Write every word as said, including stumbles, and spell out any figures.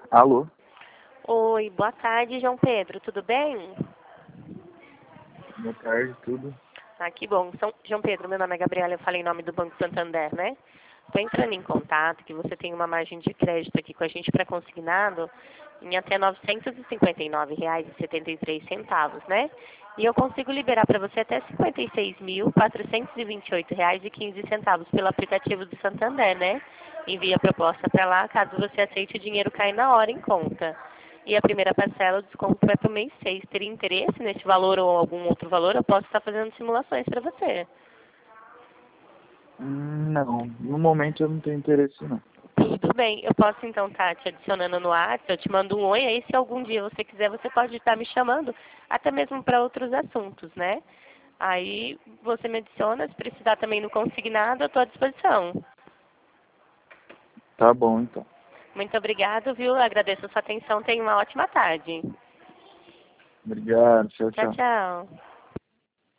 Alô? Oi, boa tarde, João Pedro, tudo bem? Boa tarde, tudo. Ah, que bom. São, João Pedro, meu nome é Gabriela, eu falei em nome do Banco Santander, né? Estou entrando em contato que você tem uma margem de crédito aqui com a gente para consignado em até novecentos e cinquenta e nove reais e setenta e três centavos, né? E eu consigo liberar para você até cinquenta e seis mil, quatrocentos e vinte e oito reais e quinze centavos pelo aplicativo do Santander, né? Envia a proposta para lá, caso você aceite, o dinheiro cai na hora em conta. E a primeira parcela, o desconto vai para o mês seis. Teria interesse nesse valor ou algum outro valor? Eu posso estar fazendo simulações para você. Hum, Não, no momento eu não tenho interesse não. Tudo bem. Eu posso então estar te adicionando no WhatsApp, eu te mando um oi, aí se algum dia você quiser, você pode estar me chamando, até mesmo para outros assuntos, né? Aí você me adiciona, se precisar também no consignado, eu estou à disposição. Tá bom, então. Muito obrigado, viu? Agradeço a sua atenção. Tenha uma ótima tarde. Obrigado, tchau, Tchau, tchau. tchau.